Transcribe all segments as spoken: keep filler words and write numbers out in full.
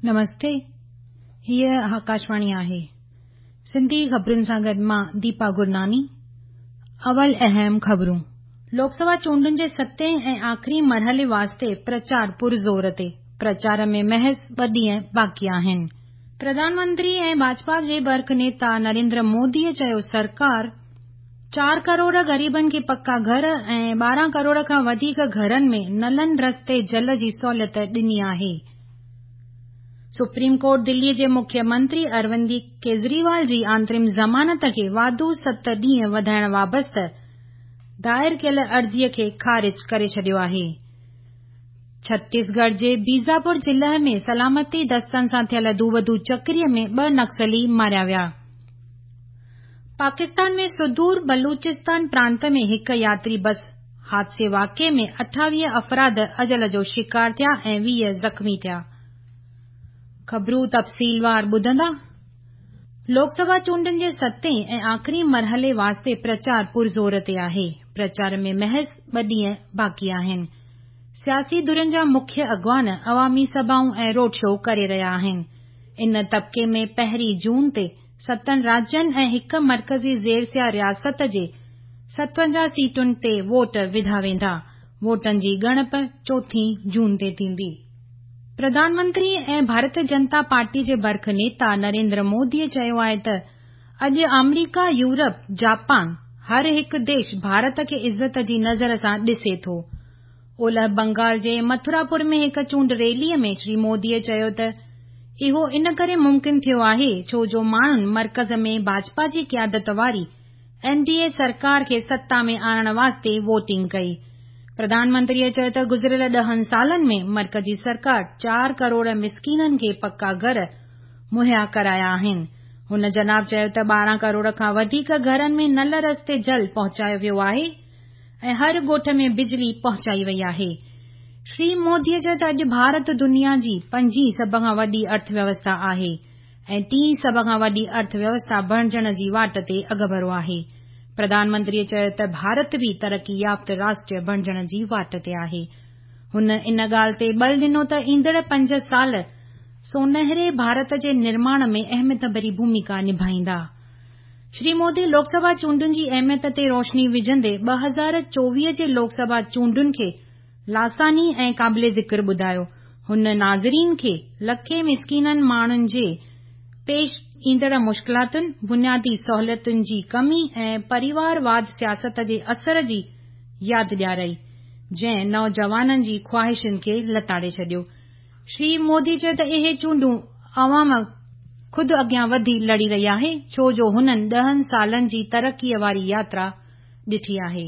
नमस्ते, हीअ आकाशवाणी आहे। सिंधी ख़बरुनि सां गॾु मां दीपा गुरनानी। अवल अहम ख़बरूं। लोकसभा चूंडुनि जे सतें ऐं आख़िरी मरहले वास्ते प्रचार पुरज़ोर ते। प्रचार में महज़ ॿ ॾींहं बाक़ी आहिनि। प्रधानमंत्री ऐं भाजपा जे बर्ख नेता नरेंद्र मोदीअ चयो सरकार चार करोड़ ग़रीबनि खे पक्का घर ऐं ॿारहं करोड़ खां वधीक घरनि में नलनि रस्ते जल जी सहूलियत ॾिनी आहे। सुप्रीम कोर्ट दिल्लीअ जे मुख्यमंत्री अरविंद केजरीवाल जी आंतरिम ज़मानत खे वाधू सत ॾींहं वधाइण बाबति दायर कयल अर्ज़ीअ खे ख़ारिज करे छॾियो आहे। छत्तीसगढ़ जे बीजापुर ज़िले में सलामती दस्तनि सां थियल दूबदू चक्रीअ में ॿ नक्सली मारिया विया। पाकिस्तान में सुदूर बलूचिस्तान प्रांत में हिक यात्री बस हादसे वाक़े में अठावीह अफ़राद अजल जो शिकार थिया ऐं वीह ज़ख़्मी थिया। ख़बरूं तफ़सीलवार ॿुधंदा। लोकसभा चूंडुनि जे सतें ऐं आख़िरी मरहले वास्ते प्रचार पुरज़ोर ते आहे। प्रचार में महज़ ॿ ॾींहं बाक़ी आहिनि। सियासी धुरियुनि जा मुख्य अॻवान अवामी सभाऊं ऐं रोड शो करे रहिया आहिनि। इन तबिके में पहिरीं जून ते सतनि राज्यनि ऐं हिक मरकज़ी ज़ेरसिया रियासत जे सतवंजाहु सीटुनि ते वोट विधा वेंदा। वोटनि जी ॻणप चोथीं जून ते थींदी। प्रधानमंत्री ऐं भारतीय जनता पार्टी जे बर्ख नेता नरेंद्र मोदीअ चयो आहे त अॼु अमरीका, यूरोप, जापान हर हिकु देश भारत खे इज़त जी नज़र सां ॾिसे थो। ओलह बंगाल जे मथुरापुर में हिक चूंड रैलीअ में श्री मोदीअ चयो त इहो इन करे मुमकिन थियो आहे छो जो माण्हुनि मर्कज़ में भाजपा जी क़यादत वारी एनडीए सरकार खे सत्ता में आणण वास्ते वोटिंग कई। प्रधानमंत्रीअ चयो त गुज़िरियल ॾहनि सालनि में मर्कज़ी सरकार चार करोड़ मिसकीननि खे पक्का घर मुहैया कराया आहिनि। हुन जनाब चयो त ॿारहं करोड़ खां वधीक घरनि में नल रस्ते जल पहुचायो वियो आहे ऐं हर ॻोठ में बिजली पहुचाई वई आहे। श्री मोदीअ चयो त अॼु भारत दुनिया जी पंजी सभ खां वॾी अर्थव्यवस्था आहे ऐं टीं सभ खां वॾी अर्थव्यवस्था बणिजण जी वाट ते अॻभरो आहे। प्रधानमंत्रीअ चयो त भारत बि तरक़ी याफ़्त राष्ट्र बणिजण जी वाट ते आहे। हुन इन ॻाल्हि ते बल ॾिनो त ईंदड़ पंज साल सोनहरे भारत जे निर्माण में अहमियत भरी भूमिका निभाईंदा। श्री मोदी लोकसभा चूंडुनि जी अहमियत ते रोशनी विझंदे ॿ हज़ार चोवीह जे लोकसभा चूंडुनि खे लासानी ऐं क़ाबिले ज़िक्र ॿुधायो। हुन नाज़रीन खे लखे मिसकीननि माण्हुनि जे पेश ईंदड़ मुश्किलातुनि, बुनियादी सहूलियतुनि जी कमी ऐं परिवारवाद सियासत जे असर जी यादि ॾियाराई, जंहिं नौजवाननि जी ख़्वाहिशुनि खे लताड़े छॾियो। श्री मोदी चयो त इहे चूंडूं अवाम खुद अॻियां वधी लड़ी रही आहे छो जो हुननि ॾहनि सालनि जी तरक़ीअ वारी यात्रा ॾिठी आहे।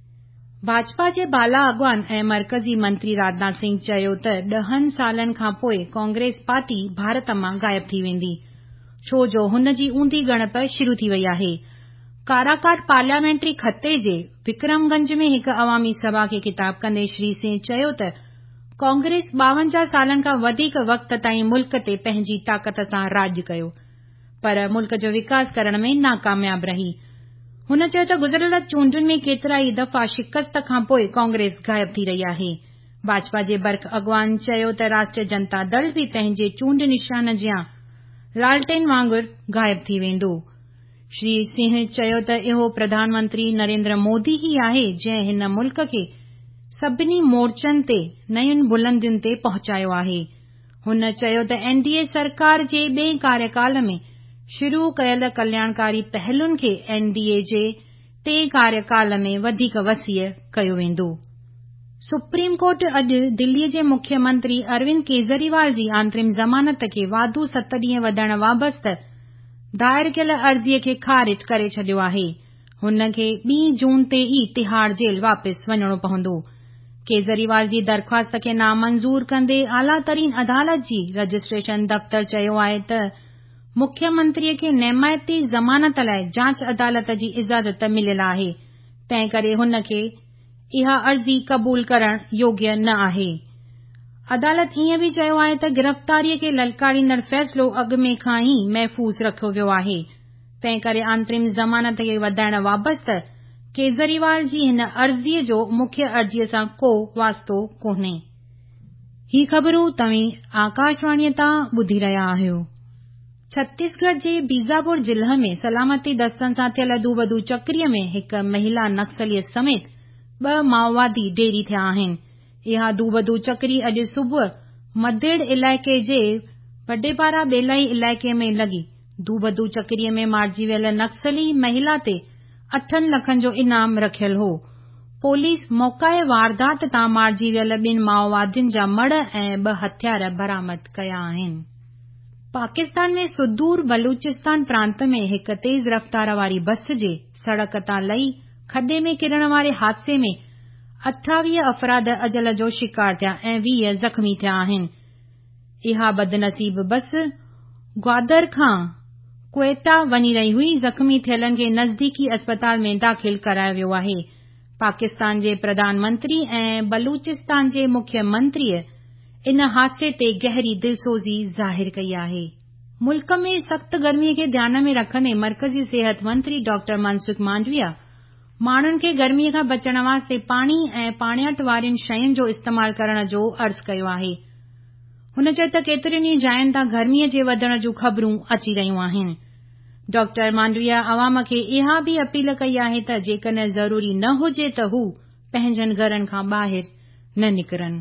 भाजपा जे बाला अॻवान ऐं मर्कज़ी मंत्री राजनाथ सिंह चयो त ॾहनि सालनि खां पोइ कांग्रेस पार्टी भारत मां गायब थी वेंदी छो जो हुन जी ऊंधी ॻणप शुरू थी वई आहे। काराकाट पार्लियामेंट्री खते जे विक्रमगंज में हिक अवामी सभा खे ख़िताब कंदे श्री सिंह चयो त कांग्रेस ॿावंजाह सालनि खां वधीक वक़्त ताईं मुल्क ते पंहिंजी ताक़त सां राॼ कयो पर मुल्क जो विकास करण में नाकामयाब रही। हुन चयो त गुज़िरियल चूंडुनि में केतिरा ई दफ़ा शिकस्त खां पोइ कांग्रेस गायब थी रही आहे। भाजपा जे बर्ख अॻवान चयो त राष्ट्रीय जनता दल बि पंहिंजे चूंड निशान जियां लालटेन वांगुरु गायब थी वेंदो। श्री सिंह चयो त इहो प्रधानमंत्री नरेंद्र मोदी ई आहे जंहिं हिन मुल्क खे सभिनी मोर्चनि ते नयुनि बुलंदियुनि ते पहुचायो आहे। हुन चयो त एनडीए सरकार जे ॿिएं कार्यकाल में शुरू कयल कल्याणकारी पहलुनि खे एनडीए जे टे कार्यकाल में वधीक वसीअ कयो वेंदो। सुप्रीम कोर्ट अॼु दिल्लीअ जे मुख्यमंत्री अरविंद केजरीवाल जी आंतरिम ज़मानत खे वाधू सत ॾींहं वधाइण बाबति दायर कयल अर्ज़ीअ खे ख़ारिज करे छॾियो आहे। हुन खे ॿीं जून ते ई तिहाड़ जेल वापसि वञणो पवंदो। केजरीवाल जी दरख़्वास्त खे नामंज़ूर कंदे आलातरीन अदालत जी रजिस्ट्रेशन दफ़्तर चयो आहे त मुख्यमंत्रीअ खे नेमायती ज़मानत लाइ जांच अदालत जी इजाज़त मिलियल आहे, तंहिं करे हुन खे इहा अर्ज़ी क़बूल करण योग्य न आहे। अदालत ईअं बि चयो आहे त गिरफ़्तारीअ खे ललकारींदड़ फ़ैसिलो अॻु में खां ई महफ़ूज़ रखियो वियो आहे, तंहिं करे आंतरिम ज़मानत खे वधाइण बाबति केजरीवाल जी हिन अर्ज़ीअ जो मुख्य अर्ज़ीअ सां को वास्तो कोन्हे। ही ख़बरूं तव्हीं आकाशवाणीअ तां ॿुधी रहिया आहियो। छत्तीसगढ़ जे बीजापुर ज़िले में सलामती दस्तनि सां थियल दूबदू चक्रीअ में हिक महिला नक्सलीअ समेत ॿ माओवादी ढेरी थिया आहिनि। इहा दूबदू चक्री अॼु सुबुह मदेड़ इलाइक़े जे वडेपारा बेलाई इलाइक़े में लॻी। दूबदू चक्रीअ में मारिजी वियल नक्सली महिला ते अठनि लखनि जो इनाम रखियल हो। पुलिस मौक़ाए वारदात तां मारिजी वियल ॿिनि माओवादियुनि जा मड़ ऐं ॿ हथियार बरामद कया आहिनि। पाकिस्तान में सुदूर बलूचिस्तान प्रांत में हिक तेज़ रफ़्तार वारी बस जे सड़क तां लही खॾे में किरण वारे हादसे में अठावीह अफ़राद अजल जो शिकार थिया ऐं वीह ज़ख़्मी थिया आहिनि। इहा बदनसीब बस ग्वादर खां क्वेटा वञी रही हुई। ज़ख़्मी थियलनि खे नज़दीकी अस्पताल में दाख़िल करायो वियो आहे। पाकिस्तान जे प्रधानमंत्री ऐं बलूचिस्तान जे मुख्यमंत्रीअ इन हादसे ते गहरी दिलसोज़ी ज़ाहिर कई आहे। मुल्क में सख़्त गर्मीअ खे ध्यान में रखंदे मर्कज़ी सिहत मंत्री डॉक्टर मनसुख मांडविया माण्हुनि खे गर्मीअ खां बचण वास्ते पाणी ऐं पाणियट वारियुनि शयुनि जो इस्तेमाल करण जो अर्ज़ु कयो आहे। हुन चयो त केतिरियुनि ई जायुनि तां गर्मीअ जे वधण जूं ख़बरूं अची रहियूं आहिनि। डॉक्टर मांडविया अवाम खे इहा बि अपील कई आहे त जेकॾहिं ज़रूरी न हुजे त हू पंहिंजनि घरनि खां ॿाहिरि न निकिरनि।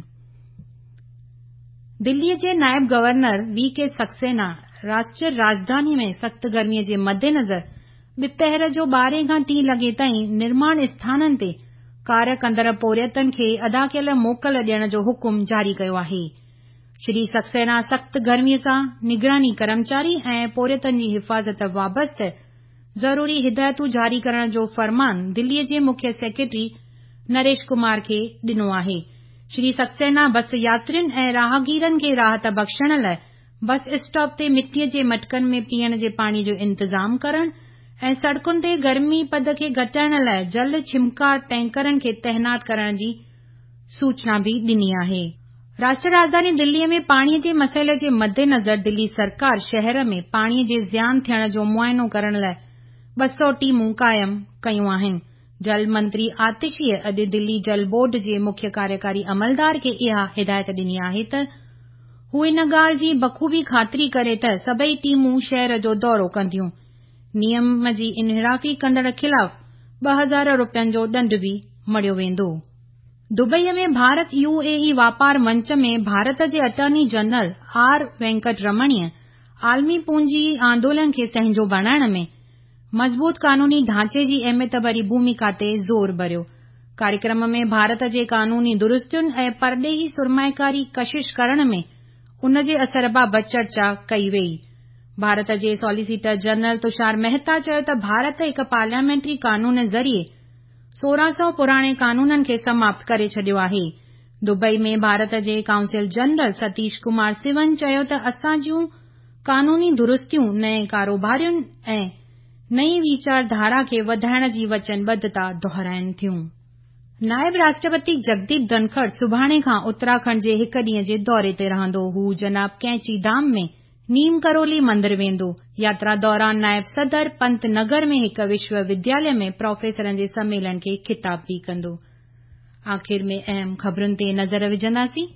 दिल्लीअ जे नायब गवर्नर वी के सक्सेना राष्ट्रीय राजधानी में सख़्त गर्मीअ जे मद्देनज़र ॿिपहर जो ॿारहें खां टीं लॻे ताईं निर्माण स्थाननि ते कार्य कंदड़ पोरियतनि खे अदा कयल मोकल ॾियण जो हुकुम जारी कयो आहे। श्री सक्सेना सख़्त गर्मीअ सां निगरानी कर्मचारी ऐं पोरियतनि जी हिफ़ाज़त बाबति ज़रूरी हिदायतूं जारी करण जो फ़रमान दिल्लीअ जे मुख्य सेक्रेटरी नरेश कुमार खे ॾिनो आहे। श्री सक्सेना बस यात्रियुनि ऐं राहगीरनि खे राहत बख़्शण लाइ बस स्टॉप ते मिटीअ जे मटकनि में पीअण जे पाणी जो इंतज़ाम करण ऐं सड़कुनि ते गर्मी पद खे घटाइण लाइ जल छिमका टैंकरनि खे तैनात करण जी सूचना भी ॾिनी आहे। राष्ट्रीय राजधानी दिल्लीअ में पाणीअ जे मसइले जे मद्देनज़र दिल्ली सरकार शहर में पाणीअ जे ज़ियान थियण जो मुआइनो करण लाइ ॿ सौ टीमूं क़ाइम कयूं आहिनि। जल मंत्री आतिशीअ अॼु दिल्ली जल बोर्ड जे मुख्य कार्यकारी अमलदार खे इहा हिदायत ॾिनी आहे त हू इन ॻाल्हि जी बख़ूबी ख़ातिरी करे त सभई टीमूं शहर जो दौरो कंदियूं। नियम जी इनहिराफ़ी कंदड़ ख़िलाफ़ ॿ हज़ार रुपयनि जो ॾंड भी मड़ियो वेंदो। दुबईअ में भारत यूएई वापार मंच में भारत जे अटॉर्नी जनरल आर वेंकट रमणीअ आलमी पूंजी आंदोलन खे संहिंजो बणाइण में मज़बूत कानूनी ढांचे जी अहमियत भरी भूमिका ते ज़ोर भरियो। कार्यक्रम में भारत जे कानूनी दुरुस्तियुनि ऐं परॾेही सुरमाएकारी कशिश करण में उन जे असर बाबति चर्चा कई वेई। भारत जे सॉलिसिटर जनरल तुषार मेहता चयो त भारत हिक पार्लियामेंट्री कानून ज़रिए सोरहं सौ पुराणे कानूननि खे समाप्त करे छॾियो आहे। दुबई में भारत जे काउंसिल जनरल सतीश कुमार सिवन चयो त असां जूं कानूनी दुरुस्तियूं नए कारोबारियुनि ऐं नई वीचारधारा खे वधाइण जी वचनबद्धता दोहराइनि थियूं। नायब राष्ट्रपति जगदीप धनखड़ सुभाणे खां उत्तराखंड जे हिक ॾींहं जे दौरे ते रहंदो। हू जनाब कैंची धाम में नीम करोली मंदिर वेंदो। यात्रा दौरान नायब सदर पंत नगर में हिक विश्वविद्यालय में प्रोफेसरनि जे सम्मेलन खे ख़िताब भी कंदो। आख़िर में अहम ख़बरुनि ते नज़र विझंदासीं।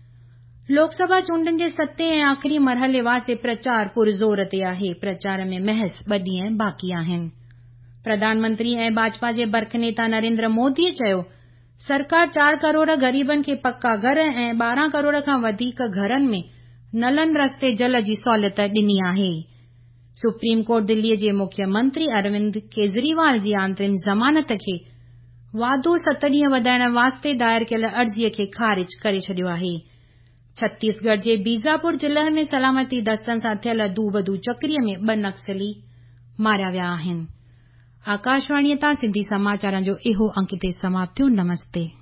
लोकसभा चूंडनि जे सतें ऐं आख़िरी मरहले वास्ते प्रचार पुरज़ोर ते आहे। प्रचार में महज़ ॿ ॾींहं बाक़ी आहिनि। प्रधानमंत्री ऐं भाजपा जे बर्ख नेता नरेंद्र मोदीअ चयो सरकार चार करोड़ ग़रीबनि खे पक्का घर ऐं ॿारहं करोड़ खां वधीक घरनि में नलनि रस्ते जल जी सहूलियत ॾिनी आहे। सुप्रीम कोर्ट दिल्लीअ जे मुख्यमंत्री अरविंद केजरीवाल जी आंतरिम ज़मानत खे वाधो सत ॾींहं वधाइण वास्ते दायर कयल अर्ज़ीअ खे ख़ारिज करे छॾियो आहे। छत्तीसगढ़ जे बीजापुर ज़िले में सलामती दस्तनि सां थियल दूबदू चक्रीअ में ॿ नक्सली मारिया विया आहिनि। आकाशवाणीअ तां सिंधी समाचारनि जो इहो अंक ते समाप्त थियो। नमस्ते।